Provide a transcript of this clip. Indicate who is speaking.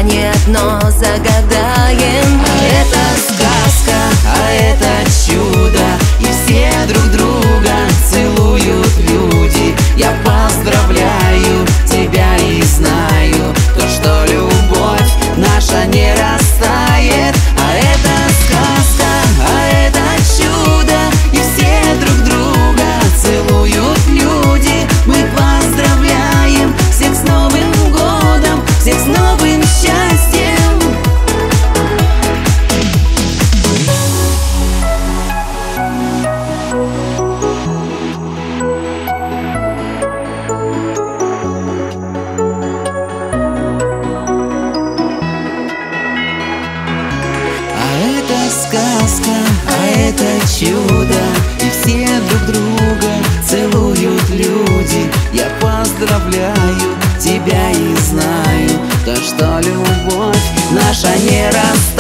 Speaker 1: желание одно загадаем.
Speaker 2: Это сказка, а это чудо, и все друг друга целуют люди. Я поздравляю тебя и знаю то, что любовь наша не растает. А это сказка, а это чудо, и все друг друга целуют люди. Мы поздравляем всех с Новым годом, всех с новым счастьем. Сказка, а это чудо, и все друг друга целуют люди. Я поздравляю тебя и знаю то, что любовь наша не растает.